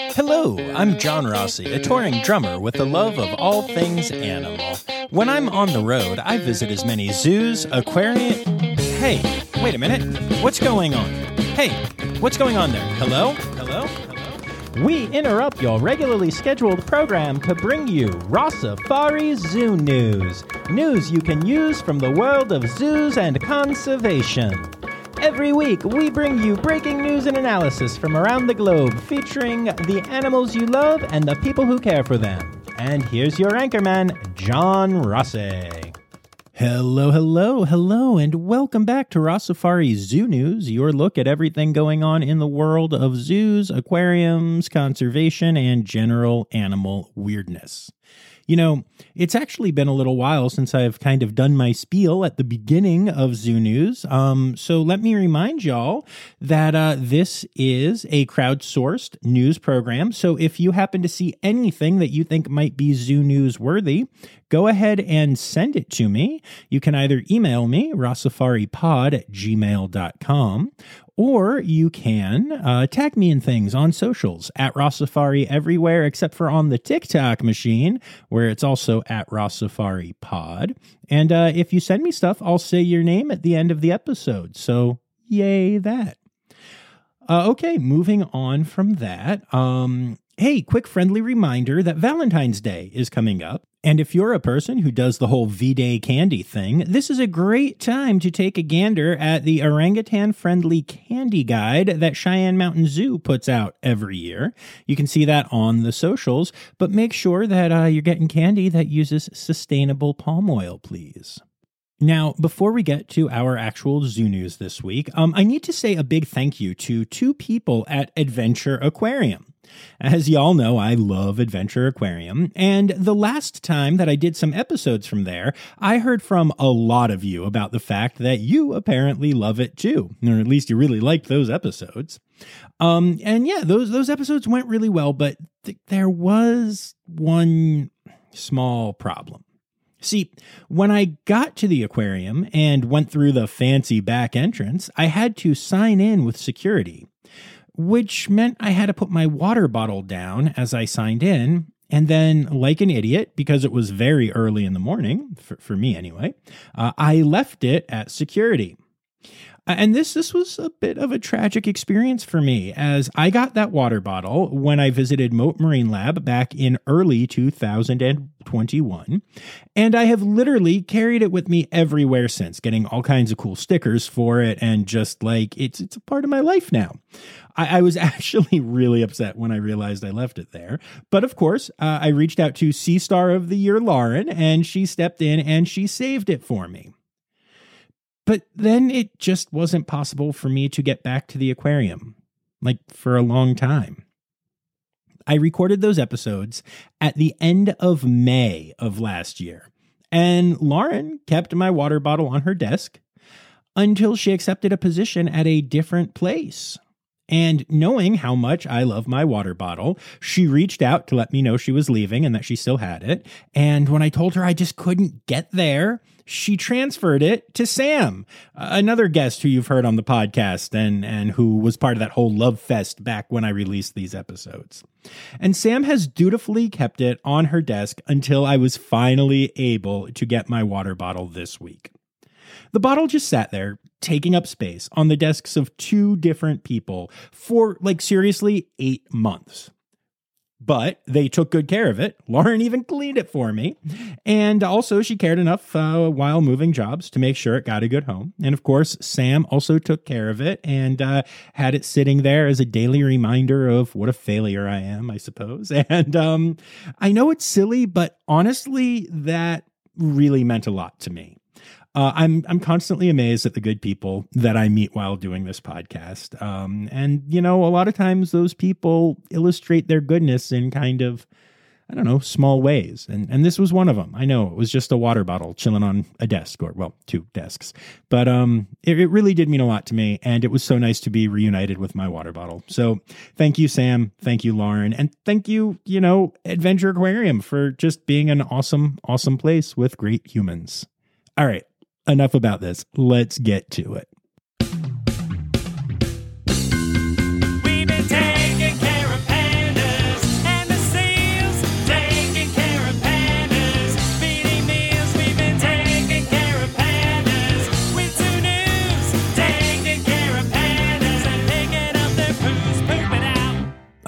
Hello, I'm John Rossi, a touring drummer with a love of all things animal. When I'm on the road, I visit as many zoos, aquariums... Hey, wait a minute. What's going on? Hey, what's going on there? Hello? Hello? Hello? We interrupt your regularly scheduled program to bring you Rossafari Zoo News. News you can use from the world of zoos and conservation. Every week, we bring you breaking news and analysis from around the globe, featuring the animals you love and the people who care for them. And here's your anchorman, John Rossi. Hello, and welcome back to Rossafari Zoo News, your look at everything going on in the world of zoos, aquariums, conservation, and general animal weirdness. You know, it's actually been a little while since I've kind of done my spiel at the beginning of Zoo News. So let me remind y'all that this is a crowdsourced news program. So if you happen to see anything that you think might be Zoo News worthy, go ahead and send it to me. You can either email me, rossafaripod@gmail.com, or you can tag me in things on socials at Rossafari everywhere except for on the TikTok machine, where it's also at Rossafaripod. And if you send me stuff, I'll say your name at the end of the episode. So yay that. Okay, moving on from that. Hey, quick friendly reminder that Valentine's Day is coming up. And if you're a person who does the whole V-Day candy thing, this is a great time to take a gander at the orangutan-friendly candy guide that Cheyenne Mountain Zoo puts out every year. You can see that on the socials, but make sure that you're getting candy that uses sustainable palm oil, please. Now, before we get to our actual zoo news this week, I need to say a big thank you to two people at Adventure Aquarium. As y'all know, I love Adventure Aquarium, and the last time that I did some episodes from there, I heard from a lot of you about the fact that you apparently love it too, or at least you really liked those episodes. And yeah, those episodes went really well, but there was one small problem. See, when I got to the aquarium and went through the fancy back entrance, I had to sign in with security, which meant I had to put my water bottle down as I signed in, and then, like an idiot, because it was very early in the morning, for me anyway, I left it at security. And this was a bit of a tragic experience for me, as I got that water bottle when I visited Mote Marine Lab back in early 2021, and I have literally carried it with me everywhere since, getting all kinds of cool stickers for it, and just like, it's a part of my life now. I was actually really upset when I realized I left it there, but of course, I reached out to Sea Star of the Year Lauren, and she stepped in and she saved it for me. But then it just wasn't possible for me to get back to the aquarium, like for a long time. I recorded those episodes at the end of May of last year, and Lauren kept my water bottle on her desk until she accepted a position at a different place. And knowing how much I love my water bottle, she reached out to let me know she was leaving and that she still had it. And when I told her I just couldn't get there, she transferred it to Sam, another guest who you've heard on the podcast and who was part of that whole love fest back when I released these episodes. And Sam has dutifully kept it on her desk until I was finally able to get my water bottle this week. The bottle just sat there, taking up space on the desks of two different people for, seriously, 8 months. But they took good care of it. Lauren even cleaned it for me. And also she cared enough while moving jobs to make sure it got a good home. And of course, Sam also took care of it and had it sitting there as a daily reminder of what a failure I am, I suppose. And I know it's silly, but honestly, that really meant a lot to me. I'm constantly amazed at the good people that I meet while doing this podcast. And, a lot of times those people illustrate their goodness in kind of, small ways. And this was one of them. I know it was just a water bottle chilling on a desk or, 2 desks. But it really did mean a lot to me. And it was so nice to be reunited with my water bottle. So thank you, Sam. Thank you, Lauren. And thank you, Adventure Aquarium for just being an awesome, awesome place with great humans. All right. Enough about this. Let's get to it. We've been taking care of pandas.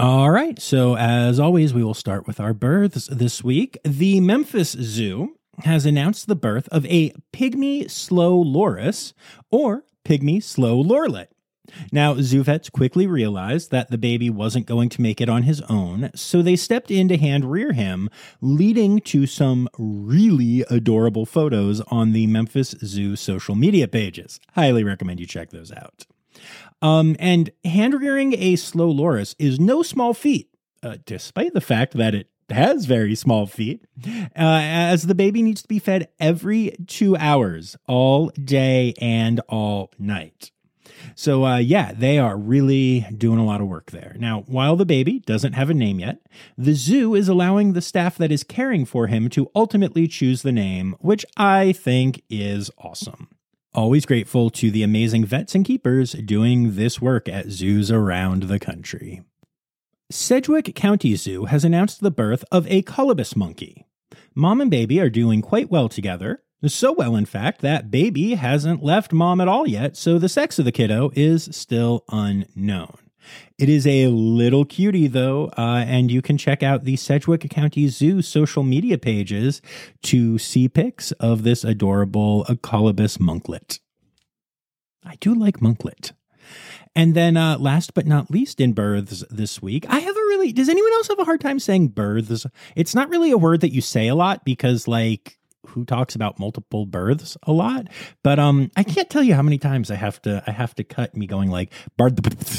All right. So, as always, we will start with our births this week. The Memphis Zoo has announced the birth of a pygmy slow loris, or pygmy slow lorlet. Now, zoo vets quickly realized that the baby wasn't going to make it on his own, so they stepped in to hand rear him, leading to some really adorable photos on the Memphis Zoo social media pages. Highly recommend you check those out. And hand rearing a slow loris is no small feat, despite the fact that it has very small feet, as the baby needs to be fed every 2 hours, all day and all night. So, they are really doing a lot of work there. Now, while the baby doesn't have a name yet, the zoo is allowing the staff that is caring for him to ultimately choose the name, which I think is awesome. Always grateful to the amazing vets and keepers doing this work at zoos around the country. Sedgwick County Zoo has announced the birth of a colobus monkey. Mom and baby are doing quite well together. So well, in fact, that baby hasn't left mom at all yet, so the sex of the kiddo is still unknown. It is a little cutie, though, and you can check out the Sedgwick County Zoo social media pages to see pics of this adorable colobus monklet. I do like monklet. And then last but not least in births this week, does anyone else have a hard time saying births? It's not really a word that you say a lot because, who talks about multiple births a lot? But I can't tell you how many times I have to cut me going like birth.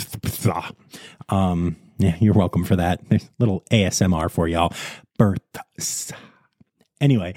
Yeah, you're welcome for that. There's a little ASMR for y'all. Births. Anyway,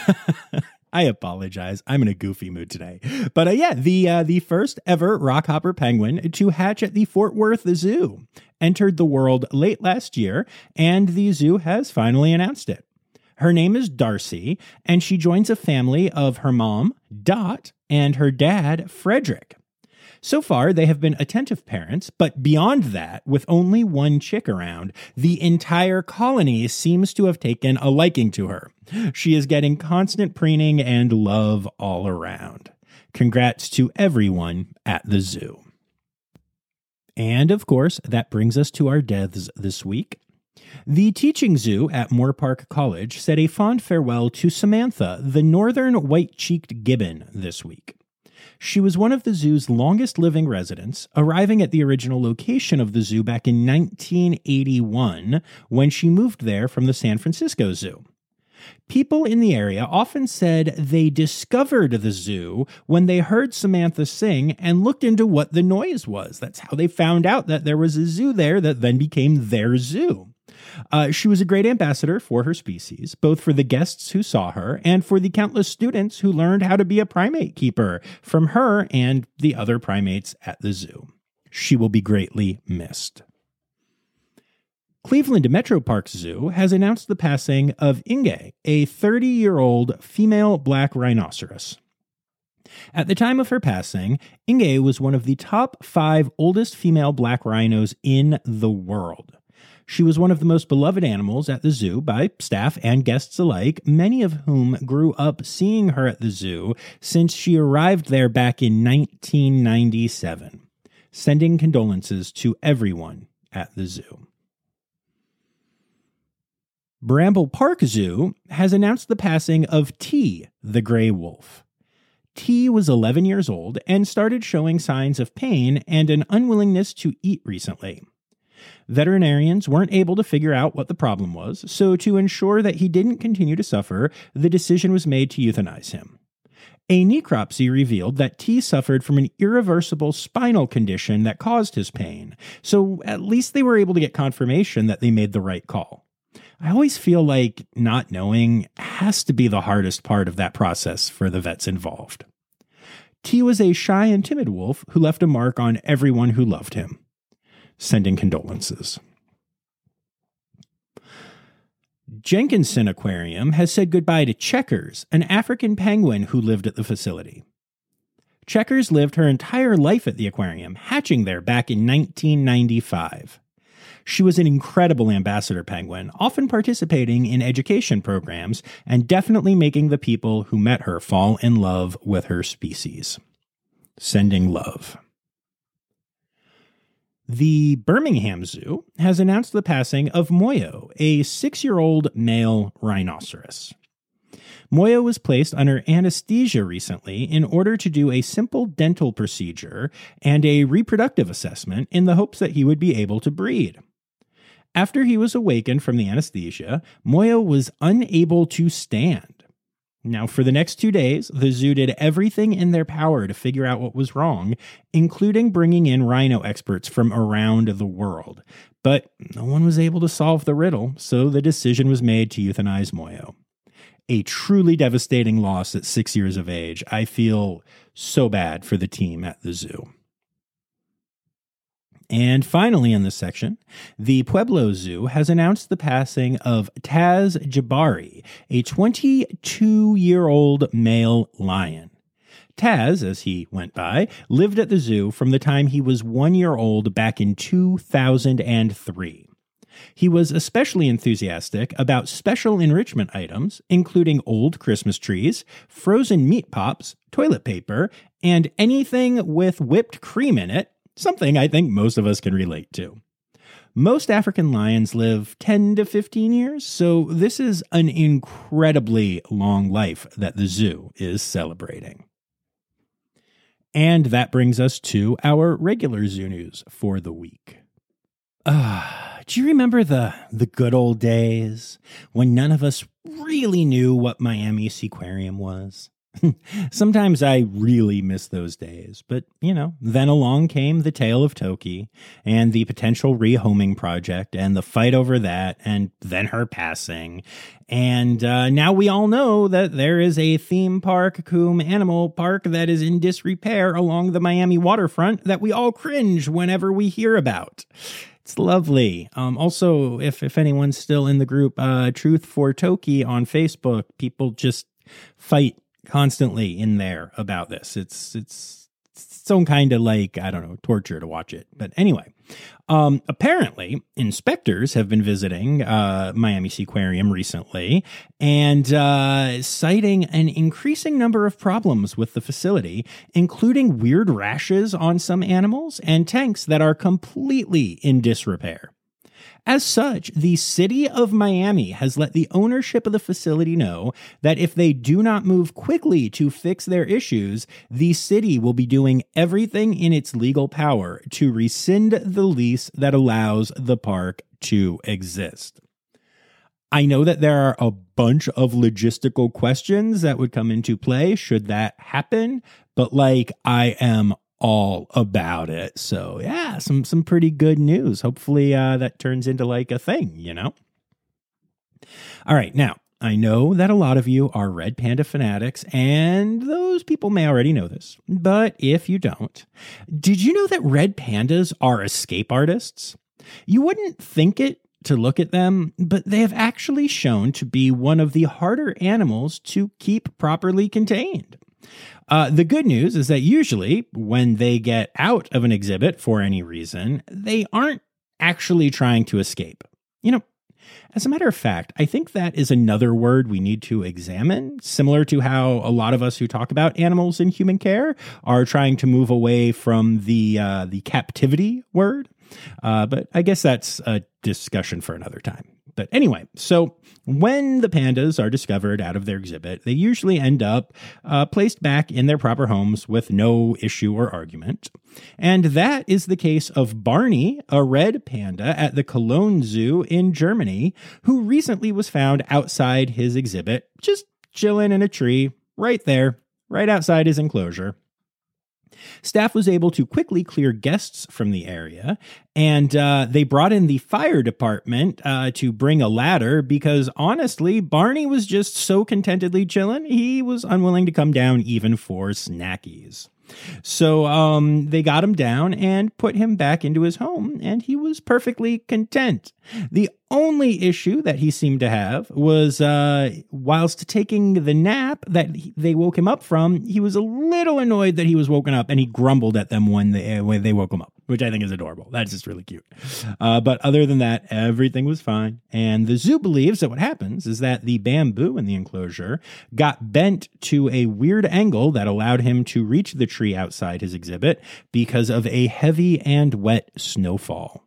I apologize. I'm in a goofy mood today. But the first ever rockhopper penguin to hatch at the Fort Worth Zoo entered the world late last year, and the zoo has finally announced it. Her name is Darcy, and she joins a family of her mom, Dot, and her dad, Frederick. So far, they have been attentive parents, but beyond that, with only one chick around, the entire colony seems to have taken a liking to her. She is getting constant preening and love all around. Congrats to everyone at the zoo. And of course, that brings us to our deaths this week. The teaching zoo at Moorpark College said a fond farewell to Samantha, the northern white-cheeked gibbon, this week. She was one of the zoo's longest-living residents, arriving at the original location of the zoo back in 1981 when she moved there from the San Francisco Zoo. People in the area often said they discovered the zoo when they heard Samantha sing and looked into what the noise was. That's how they found out that there was a zoo there that then became their zoo. She was a great ambassador for her species, both for the guests who saw her and for the countless students who learned how to be a primate keeper from her and the other primates at the zoo. She will be greatly missed. Cleveland Metro Parks Zoo has announced the passing of Inge, a 30-year-old female black rhinoceros. At the time of her passing, Inge was one of the top 5 oldest female black rhinos in the world. She was one of the most beloved animals at the zoo by staff and guests alike, many of whom grew up seeing her at the zoo since she arrived there back in 1997. Sending condolences to everyone at the zoo. Bramble Park Zoo has announced the passing of T, the gray wolf. T was 11 years old and started showing signs of pain and an unwillingness to eat recently. Veterinarians weren't able to figure out what the problem was, so to ensure that he didn't continue to suffer, the decision was made to euthanize him. A necropsy revealed that T suffered from an irreversible spinal condition that caused his pain, so at least they were able to get confirmation that they made the right call. I always feel like not knowing has to be the hardest part of that process for the vets involved. T was a shy and timid wolf who left a mark on everyone who loved him. Sending condolences. Jenkinson Aquarium has said goodbye to Checkers, an African penguin who lived at the facility. Checkers lived her entire life at the aquarium, hatching there back in 1995. She was an incredible ambassador penguin, often participating in education programs and definitely making the people who met her fall in love with her species. Sending love. The Birmingham Zoo has announced the passing of Moyo, a 6-year-old male rhinoceros. Moyo was placed under anesthesia recently in order to do a simple dental procedure and a reproductive assessment in the hopes that he would be able to breed. After he was awakened from the anesthesia, Moyo was unable to stand. Now, for the next 2 days, the zoo did everything in their power to figure out what was wrong, including bringing in rhino experts from around the world. But no one was able to solve the riddle, so the decision was made to euthanize Moyo. A truly devastating loss at 6 years of age. I feel so bad for the team at the zoo. And finally in this section, the Pueblo Zoo has announced the passing of Taz Jabari, a 22-year-old male lion. Taz, as he went by, lived at the zoo from the time he was 1 year old back in 2003. He was especially enthusiastic about special enrichment items, including old Christmas trees, frozen meat pops, toilet paper, and anything with whipped cream in it, something I think most of us can relate to. Most African lions live 10 to 15 years, so this is an incredibly long life that the zoo is celebrating. And that brings us to our regular zoo news for the week. Do you remember the good old days when none of us really knew what Miami Seaquarium was? Sometimes I really miss those days, but, then along came the tale of Toki and the potential rehoming project and the fight over that and then her passing. And now we all know that there is a theme park cum animal park that is in disrepair along the Miami waterfront that we all cringe whenever we hear about. It's lovely. Also, if anyone's still in the group, Truth for Toki on Facebook, people just fight constantly in there about this. It's some kind of torture to watch it. But anyway, apparently inspectors have been visiting Miami Seaquarium recently and citing an increasing number of problems with the facility, including weird rashes on some animals and tanks that are completely in disrepair. As such, the city of Miami has let the ownership of the facility know that if they do not move quickly to fix their issues, the city will be doing everything in its legal power to rescind the lease that allows the park to exist. I know that there are a bunch of logistical questions that would come into play should that happen, but I am all about it. So yeah, some pretty good news. Hopefully that turns into a thing, All right, now I know that a lot of you are Red Panda fanatics, and those people may already know this, but if you don't, did you know that red pandas are escape artists? You wouldn't think it to look at them, but they have actually shown to be one of the harder animals to keep properly contained. The good news is that usually when they get out of an exhibit for any reason, they aren't actually trying to escape. As a matter of fact, I think that is another word we need to examine, similar to how a lot of us who talk about animals in human care are trying to move away from the captivity word. But I guess that's a discussion for another time. But anyway, so when the pandas are discovered out of their exhibit, they usually end up placed back in their proper homes with no issue or argument. And that is the case of Barney, a red panda at the Cologne Zoo in Germany, who recently was found outside his exhibit, just chilling in a tree right there, right outside his enclosure. Staff was able to quickly clear guests from the area, and they brought in the fire department to bring a ladder because, honestly, Barney was just so contentedly chilling, he was unwilling to come down even for snackies. So they got him down and put him back into his home, and he was perfectly content. The only issue that he seemed to have was whilst taking the nap that they woke him up from, he was a little annoyed that he was woken up, and he grumbled at them when they woke him up, which I think is adorable. That's just really cute. But other than that, everything was fine. And the zoo believes that what happens is that the bamboo in the enclosure got bent to a weird angle that allowed him to reach the tree outside his exhibit because of a heavy and wet snowfall.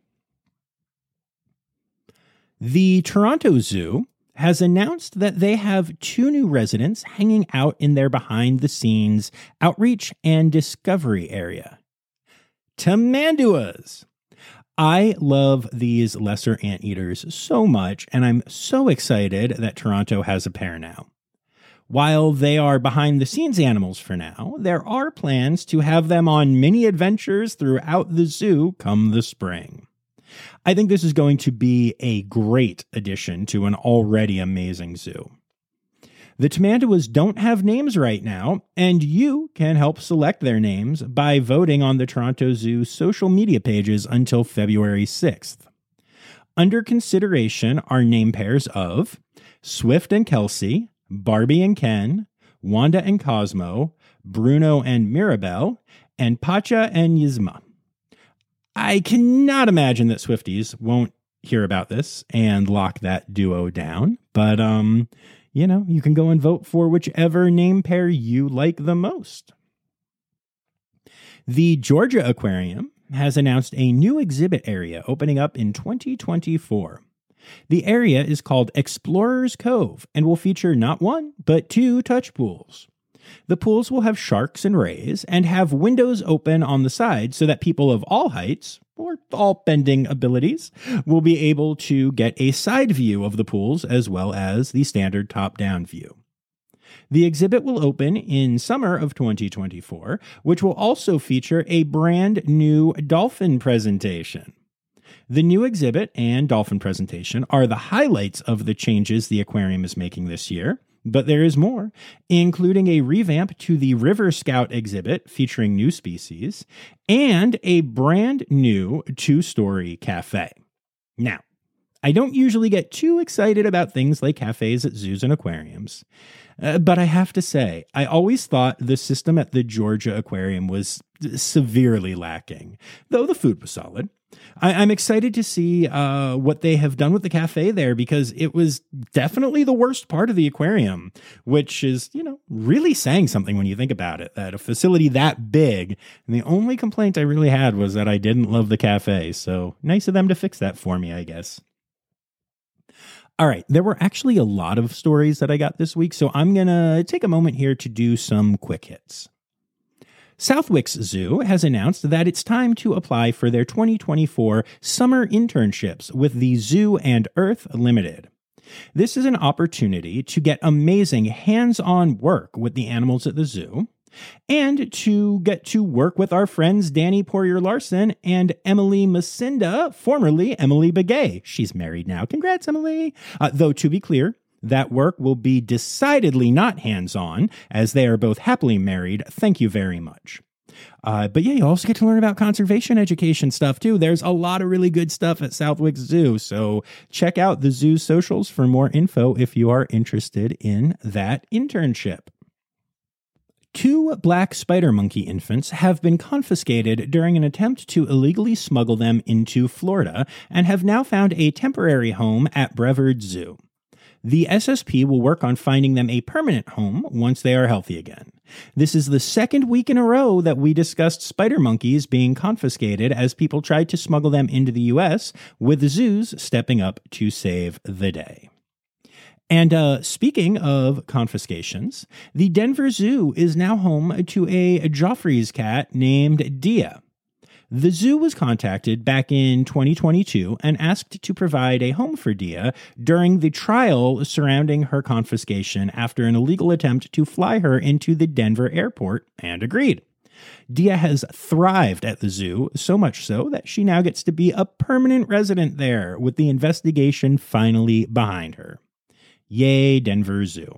The Toronto Zoo has announced that they have 2 new residents hanging out in their behind-the-scenes outreach and discovery area. Tamanduas. I love these lesser anteaters so much, and I'm so excited that Toronto has a pair now. While they are behind-the-scenes animals for now, there are plans to have them on mini adventures throughout the zoo come the spring. I think this is going to be a great addition to an already amazing zoo. The tamanduas don't have names right now, and you can help select their names by voting on the Toronto Zoo social media pages until February 6th. Under consideration are name pairs of Swift and Kelsey, Barbie and Ken, Wanda and Cosmo, Bruno and Mirabelle, and Pacha and Yzma. I cannot imagine that Swifties won't hear about this and lock that duo down, but you can go and vote for whichever name pair you like the most. The Georgia Aquarium has announced a new exhibit area opening up in 2024. The area is called Explorers Cove and will feature not 1, but 2 touch pools. The pools will have sharks and rays and have windows open on the sides so that people of all heights, or all bending abilities, will be able to get a side view of the pools as well as the standard top-down view. The exhibit will open in summer of 2024, which will also feature a brand new dolphin presentation. The new exhibit and dolphin presentation are the highlights of the changes the aquarium is making this year. But there is more, including a revamp to the River Scout exhibit featuring new species and a brand new 2-story cafe. Now, I don't usually get too excited about things like cafes at zoos and aquariums, but I have to say, I always thought the system at the Georgia Aquarium was severely lacking, though the food was solid. I'm excited to see what they have done with the cafe there because it was definitely the worst part of the aquarium, which is, really saying something when you think about it, that a facility that big, and the only complaint I really had was that I didn't love the cafe. So nice of them to fix that for me, I guess. All right, there were actually a lot of stories that I got this week, so I'm going to take a moment here to do some quick hits. Southwick's Zoo has announced that it's time to apply for their 2024 summer internships with the Zoo and Earth Limited. This is an opportunity to get amazing hands-on work with the animals at the zoo and to get to work with our friends Danny Poirier-Larson and Emily Macinda, formerly Emily Begay. She's married now. Congrats, Emily. Though, to be clear, that work will be decidedly not hands-on, as they are both happily married. Thank you very much. But yeah, you also get to learn about conservation education stuff, too. There's a lot of really good stuff at Southwick Zoo, so check out the zoo's socials for more info if you are interested in that internship. 2 black spider monkey infants have been confiscated during an attempt to illegally smuggle them into Florida and have now found a temporary home at Brevard Zoo. The SSP will work on finding them a permanent home once they are healthy again. This is the 2nd week in a row that we discussed spider monkeys being confiscated as people tried to smuggle them into the U.S., with zoos stepping up to save the day. And speaking of confiscations, the Denver Zoo is now home to a Joffrey's cat named Dia. The zoo was contacted back in 2022 and asked to provide a home for Dia during the trial surrounding her confiscation after an illegal attempt to fly her into the Denver airport, and agreed. Dia has thrived at the zoo, so much so that she now gets to be a permanent resident there, with the investigation finally behind her. Yay, Denver Zoo.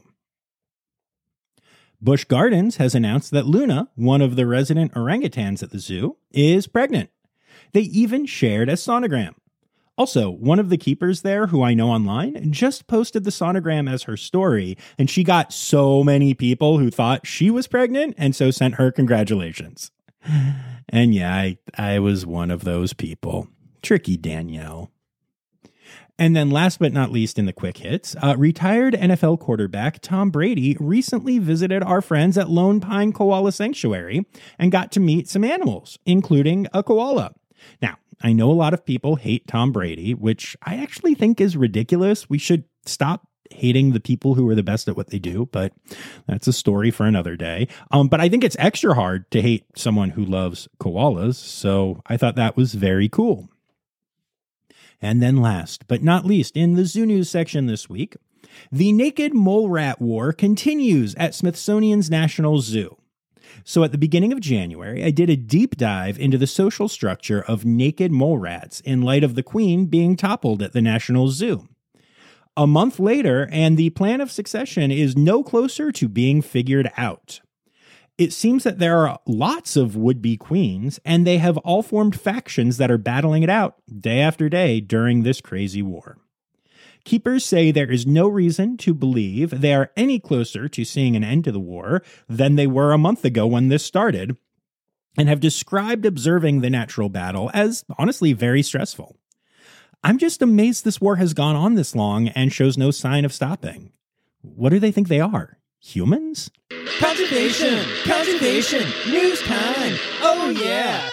Busch Gardens has announced that Luna, one of the resident orangutans at the zoo, is pregnant. They even shared a sonogram. Also, one of the keepers there, who I know online, just posted the sonogram as her story, and she got so many people who thought she was pregnant and so sent her congratulations. And yeah, I was one of those people. Tricky Danielle. And then last but not least in the quick hits, retired NFL quarterback Tom Brady recently visited our friends at Lone Pine Koala Sanctuary and got to meet some animals, including a koala. Now, I know a lot of people hate Tom Brady, which I actually think is ridiculous. We should stop hating the people who are the best at what they do, but that's a story for another day. But I think it's extra hard to hate someone who loves koalas, so I thought that was very cool. And then last but not least, in the Zoo News section this week, the naked mole rat war continues at Smithsonian's National Zoo. So at the beginning of January, I did a deep dive into the social structure of naked mole rats in light of the queen being toppled at the National Zoo. A month later, and the plan of succession is no closer to being figured out. It seems that there are lots of would-be queens, and they have all formed factions that are battling it out day after day during this crazy war. Keepers say there is no reason to believe they are any closer to seeing an end to the war than they were a month ago when this started, and have described observing the natural battle as honestly very stressful. I'm just amazed this war has gone on this long and shows no sign of stopping. What do they think they are? Humans? Conservation! Conservation! News time! Oh yeah!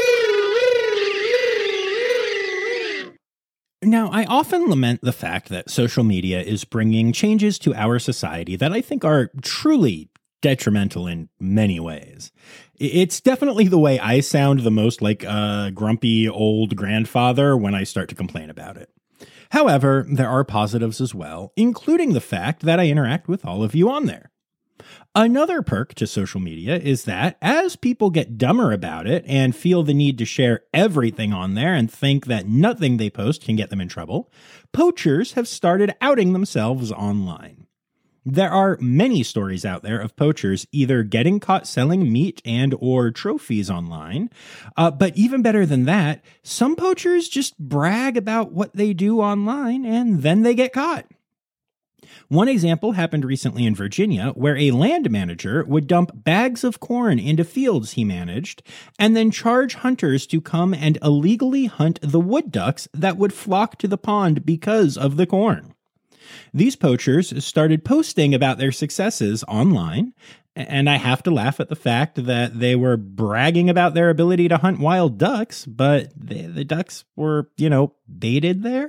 Now, I often lament the fact that social media is bringing changes to our society that I think are truly detrimental in many ways. It's definitely the way I sound the most like a grumpy old grandfather when I start to complain about it. However, there are positives as well, including the fact that I interact with all of you on there. Another perk to social media is that as people get dumber about it and feel the need to share everything on there and think that nothing they post can get them in trouble, poachers have started outing themselves online. There are many stories out there of poachers either getting caught selling meat and or trophies online, but even better than that, some poachers just brag about what they do online and then they get caught. One example happened recently in Virginia, where a land manager would dump bags of corn into fields he managed, and then charge hunters to come and illegally hunt the wood ducks that would flock to the pond because of the corn. These poachers started posting about their successes online, and I have to laugh at the fact that they were bragging about their ability to hunt wild ducks, but the ducks were, baited there.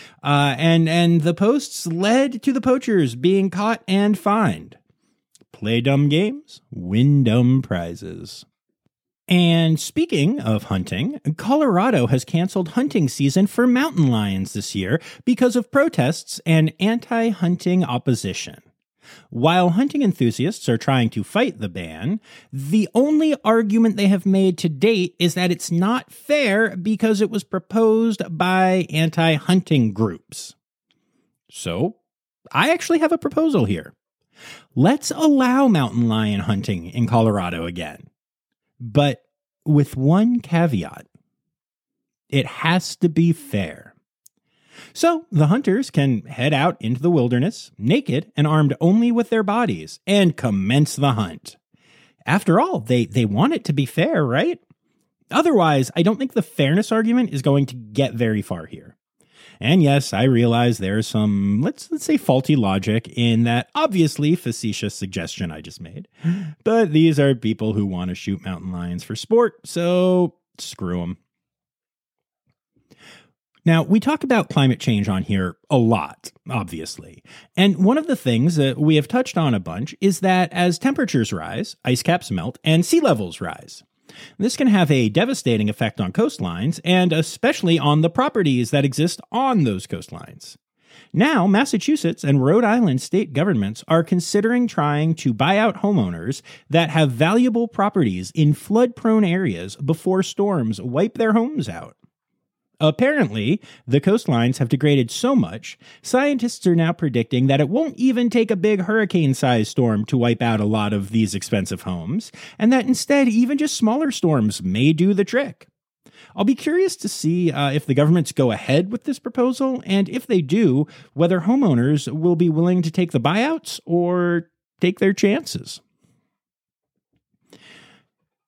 And the posts led to the poachers being caught and fined. Play dumb games, win dumb prizes. And speaking of hunting, Colorado has canceled hunting season for mountain lions this year because of protests and anti-hunting opposition. While hunting enthusiasts are trying to fight the ban, the only argument they have made to date is that it's not fair because it was proposed by anti-hunting groups. So, I actually have a proposal here. Let's allow mountain lion hunting in Colorado again. But with one caveat. It has to be fair. So the hunters can head out into the wilderness, naked and armed only with their bodies, and commence the hunt. After all, they want it to be fair, right? Otherwise, I don't think the fairness argument is going to get very far here. And yes, I realize there's some, let's say, faulty logic in that obviously facetious suggestion I just made. But these are people who want to shoot mountain lions for sport, so screw them. Now, we talk about climate change on here a lot, obviously. And one of the things that we have touched on a bunch is that as temperatures rise, ice caps melt, and sea levels rise. This can have a devastating effect on coastlines, and especially on the properties that exist on those coastlines. Now, Massachusetts and Rhode Island state governments are considering trying to buy out homeowners that have valuable properties in flood-prone areas before storms wipe their homes out. Apparently, the coastlines have degraded so much, scientists are now predicting that it won't even take a big hurricane-sized storm to wipe out a lot of these expensive homes, and that instead even just smaller storms may do the trick. I'll be curious to see if the governments go ahead with this proposal, and if they do, whether homeowners will be willing to take the buyouts or take their chances.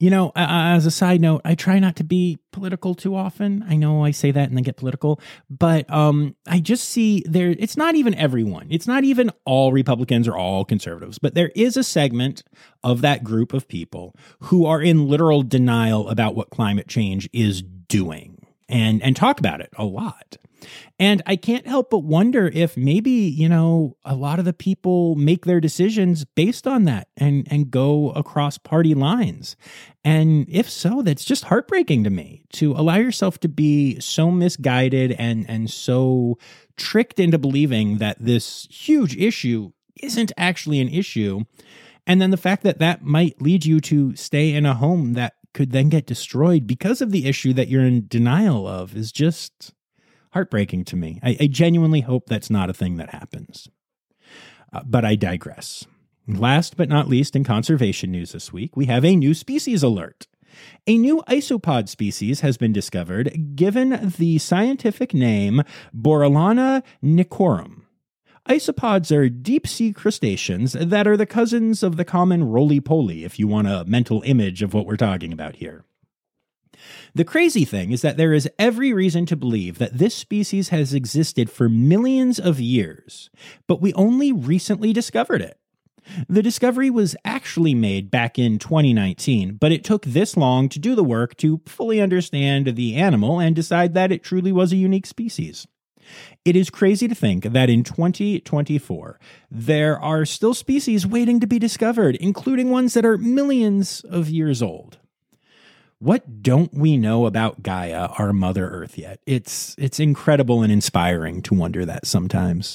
As a side note, I try not to be political too often. I know I say that and then get political, but I just see there, it's not even everyone. It's not even all Republicans or all conservatives, but there is a segment of that group of people who are in literal denial about what climate change is doing and talk about it a lot. And I can't help but wonder if maybe, a lot of the people make their decisions based on that and go across party lines. And if so, that's just heartbreaking to me to allow yourself to be so misguided and so tricked into believing that this huge issue isn't actually an issue. And then the fact that that might lead you to stay in a home that could then get destroyed because of the issue that you're in denial of is just heartbreaking to me. I genuinely hope that's not a thing that happens. But I digress. Last but not least, in conservation news this week, we have a new species alert. A new isopod species has been discovered, given the scientific name Borolana nicorum. Isopods are deep-sea crustaceans that are the cousins of the common roly-poly, if you want a mental image of what we're talking about here. The crazy thing is that there is every reason to believe that this species has existed for millions of years, but we only recently discovered it. The discovery was actually made back in 2019, but it took this long to do the work to fully understand the animal and decide that it truly was a unique species. It is crazy to think that in 2024, there are still species waiting to be discovered, including ones that are millions of years old. What don't we know about Gaia, our Mother Earth, yet? It's incredible and inspiring to wonder that sometimes.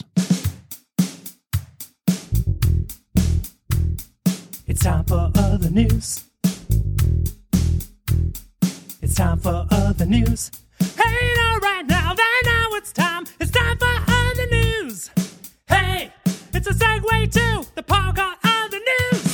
It's time for other news. It's time for other news. Hey, now, right now, now it's time. It's time for other news. Hey, it's a segue to the part called other news.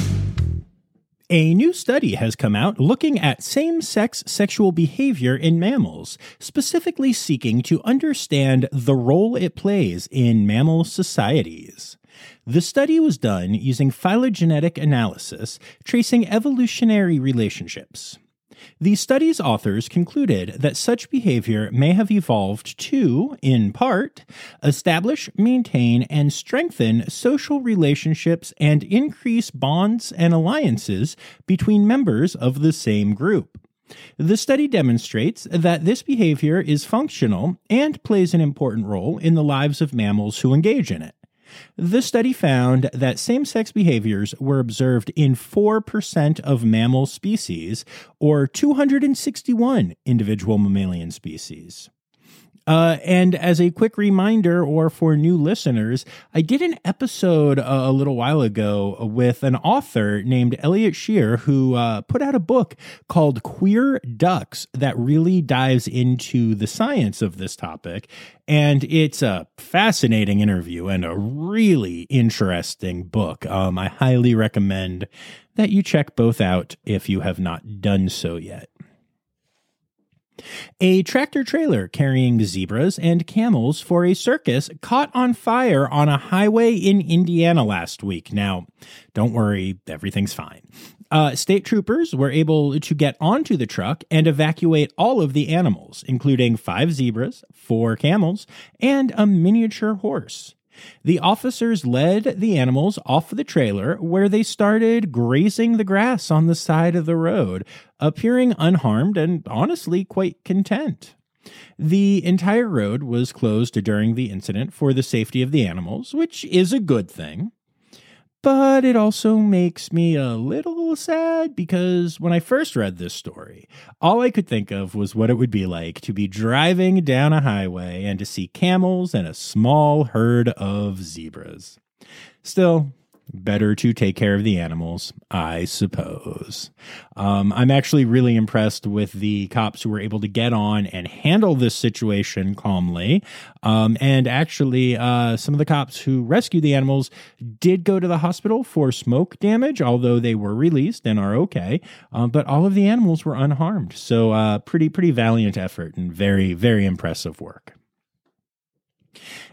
A new study has come out looking at same-sex sexual behavior in mammals, specifically seeking to understand the role it plays in mammal societies. The study was done using phylogenetic analysis, tracing evolutionary relationships. The study's authors concluded that such behavior may have evolved to, in part, establish, maintain, and strengthen social relationships and increase bonds and alliances between members of the same group. The study demonstrates that this behavior is functional and plays an important role in the lives of mammals who engage in it. The study found that same-sex behaviors were observed in 4% of mammal species, or 261 individual mammalian species. And as a quick reminder, or for new listeners, I did an episode a little while ago with an author named Elliot Shear who put out a book called Queer Ducks that really dives into the science of this topic. And it's a fascinating interview and a really interesting book. I highly recommend that you check both out if you have not done so yet. A tractor-trailer carrying zebras and camels for a circus caught on fire on a highway in Indiana last week. Now, don't worry, everything's fine. State troopers were able to get onto the truck and evacuate all of the animals, including 5 zebras, 4 camels, and a miniature horse. The officers led the animals off the trailer, where they started grazing the grass on the side of the road, appearing unharmed and honestly quite content. The entire road was closed during the incident for the safety of the animals, which is a good thing. But it also makes me a little sad because when I first read this story, all I could think of was what it would be like to be driving down a highway and to see camels and a small herd of zebras. Still, better to take care of the animals, I suppose. I'm actually really impressed with the cops who were able to get on and handle this situation calmly. And actually, some of the cops who rescued the animals did go to the hospital for smoke damage, although they were released and are okay. But all of the animals were unharmed. So pretty valiant effort and very, very impressive work.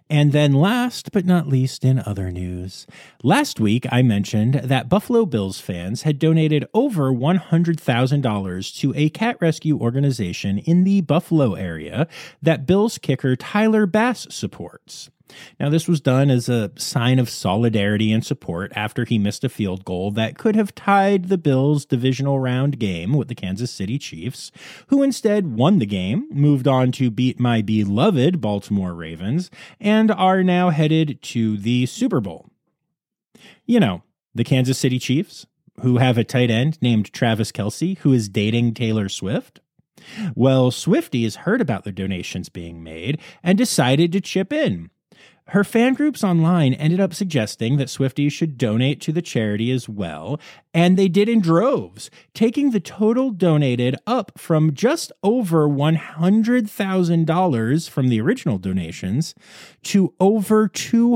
And then last but not least in other news, last week I mentioned that Buffalo Bills fans had donated over $100,000 to a cat rescue organization in the Buffalo area that Bills kicker Tyler Bass supports. Now, this was done as a sign of solidarity and support after he missed a field goal that could have tied the Bills' divisional round game with the Kansas City Chiefs, who instead won the game, moved on to beat my beloved Baltimore Ravens, and are now headed to the Super Bowl. You know, the Kansas City Chiefs, who have a tight end named Travis Kelce, who is dating Taylor Swift. Well, Swifties heard about the donations being made and decided to chip in. Her fan groups online ended up suggesting that Swifties should donate to the charity as well, and they did in droves, taking the total donated up from just over $100,000 from the original donations to over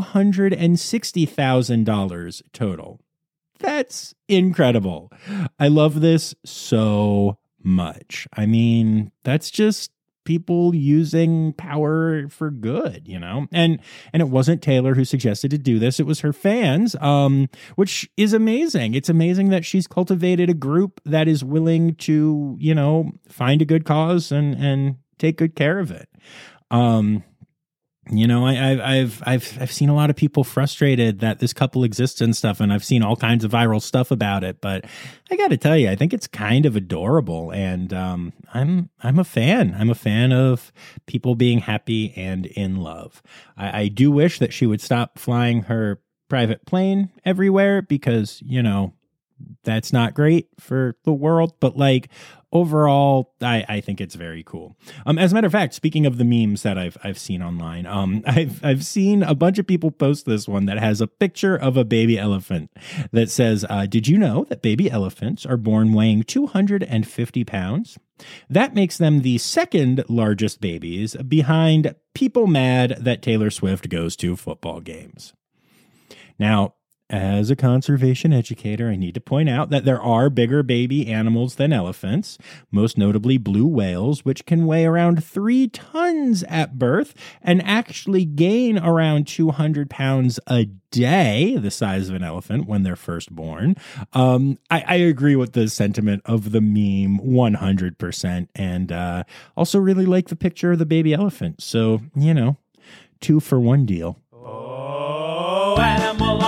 $260,000 total. That's incredible. I love this so much. I mean, that's just people using power for good, you know? And it wasn't Taylor who suggested to do this. It was her fans, which is amazing. It's amazing that she's cultivated a group that is willing to, you know, find a good cause and take good care of it. You know, I've seen a lot of people frustrated that this couple exists and stuff, and I've seen all kinds of viral stuff about it. But I got to tell you, I think it's kind of adorable, and I'm a fan. I'm a fan of people being happy and in love. I do wish that she would stop flying her private plane everywhere because, you know, that's not great for the world. But like overall, I think it's very cool. As a matter of fact, speaking of the memes that I've seen online, I've seen a bunch of people post this one that has a picture of a baby elephant that says, "Did you know that baby elephants are born weighing 250 pounds? That makes them the second largest babies behind people mad that Taylor Swift goes to football games." Now, as a conservation educator, I need to point out that there are bigger baby animals than elephants, most notably blue whales, which can weigh around 3 tons at birth and actually gain around 200 pounds a day, the size of an elephant, when they're first born. I agree with the sentiment of the meme 100%, and also really like the picture of the baby elephant. So, you know, 2-for-1 deal. Oh, animal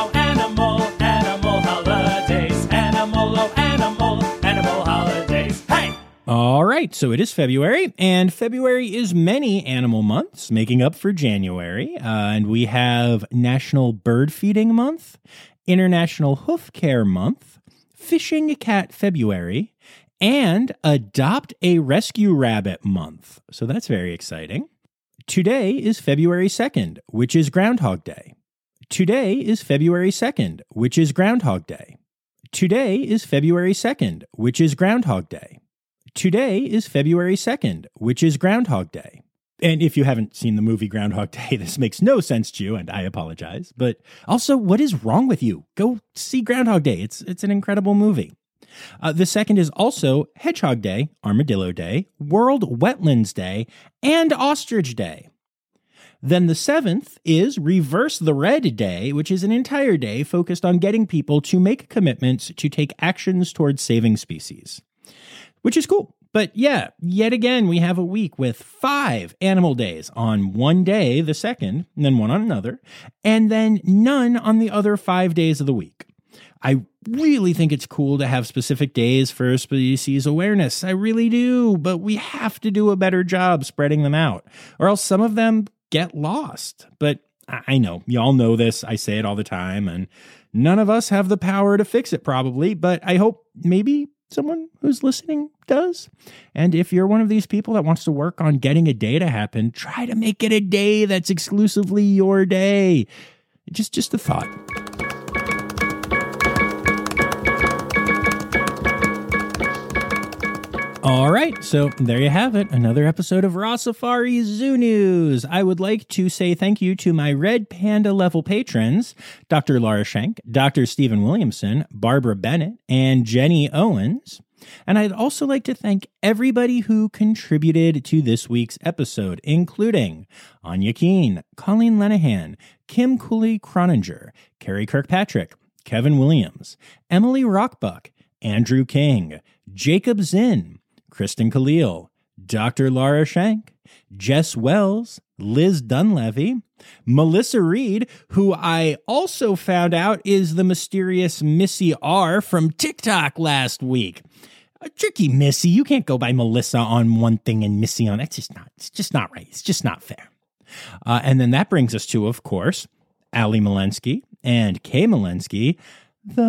holidays. Animal holidays. Hey! All right, so it is February, and February is many animal months, making up for January. And we have National Bird Feeding Month, International Hoof Care Month, Fishing Cat February, and Adopt a Rescue Rabbit Month. So that's very exciting. Today is February 2nd, which is Groundhog Day. Today is February 2nd, which is Groundhog Day. Today is February 2nd, which is Groundhog Day. Today is February 2nd, which is Groundhog Day. And if you haven't seen the movie Groundhog Day, this makes no sense to you, and I apologize. But also, what is wrong with you? Go see Groundhog Day. It's an incredible movie. The second is also Hedgehog Day, Armadillo Day, World Wetlands Day, and Ostrich Day. Then the 7th is Reverse the Red Day, which is an entire day focused on getting people to make commitments to take actions towards saving species, which is cool. But yeah, yet again, we have a week with 5 animal days on one day, the 2nd, and then one on another, and then none on the other 5 days of the week. I really think it's cool to have specific days for species awareness. I really do, but we have to do a better job spreading them out, or else some of them get lost. But I know, y'all know this, I say it all the time, and none of us have the power to fix it probably, but I hope maybe someone who's listening does. And if you're one of these people that wants to work on getting a day to happen, try to make it a day that's exclusively your day. Just a thought. All right, so there you have it, another episode of Raw Safari Zoo News. I would like to say thank you to my Red Panda level patrons, Dr. Laura Schenk, Dr. Stephen Williamson, Barbara Bennett, and Jenny Owens. And I'd also like to thank everybody who contributed to this week's episode, including Anya Keene, Colleen Lenahan, Kim Cooley-Croninger, Carrie Kirkpatrick, Kevin Williams, Emily Rockbuck, Andrew King, Jacob Zinn, Kristen Khalil, Dr. Laura Schenk, Jess Wells, Liz Dunlevy, Melissa Reed, who I also found out is the mysterious Missy R from TikTok last week. A tricky Missy. You can't go by Melissa on one thing and Missy on it's just not right. It's just not fair. And then that brings us to, of course, Ali Malensky and Kay Malensky, the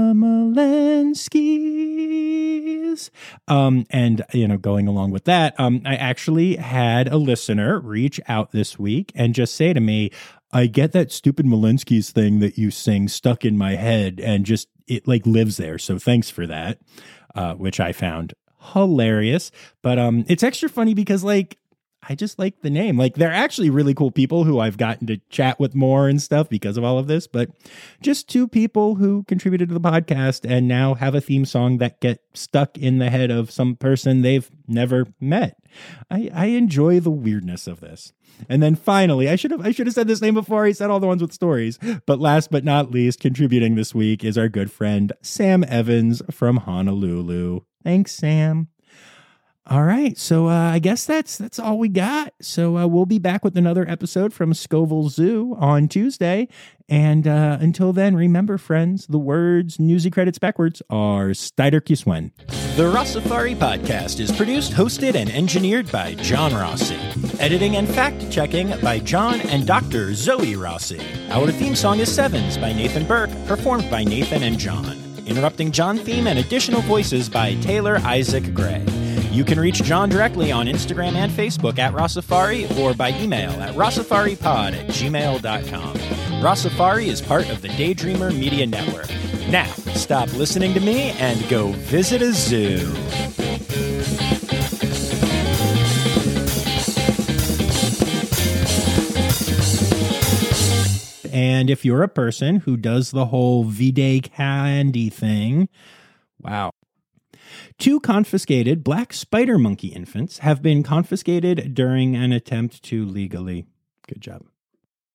Malenskys. And, going along with that, I actually had a listener reach out this week and just say to me, I get that stupid Malenskys thing that you sing stuck in my head and just, it like lives there. So thanks for that, which I found hilarious. But it's extra funny because I just like the name. They're actually really cool people who I've gotten to chat with more and stuff because of all of this, but just two people who contributed to the podcast and now have a theme song that get stuck in the head of some person they've never met. I enjoy the weirdness of this. And then finally, I should have said this name before I said all the ones with stories, but last but not least, contributing this week is our good friend, Sam Evans from Honolulu. Thanks, Sam. All right, so I guess that's all we got. So we'll be back with another episode from Scoville Zoo on Tuesday. And until then, remember, friends, the words Newsy credits backwards are Steiderkiswen. The Ross Safari podcast is produced, hosted, and engineered by John Rossi. Editing and fact-checking by John and Dr. Zoe Rossi. Our theme song is Sevens by Nathan Burke, performed by Nathan and John. Interrupting John theme and additional voices by Taylor Isaac Gray. You can reach John directly on Instagram and Facebook at Raw Safari or by email at rawsafaripod@gmail.com. Raw Safari is part of the Daydreamer Media Network. Now, stop listening to me and go visit a zoo. And if you're a person who does the whole V-Day candy thing, wow. 2 confiscated black spider monkey infants have been confiscated during an attempt to legally. Good job.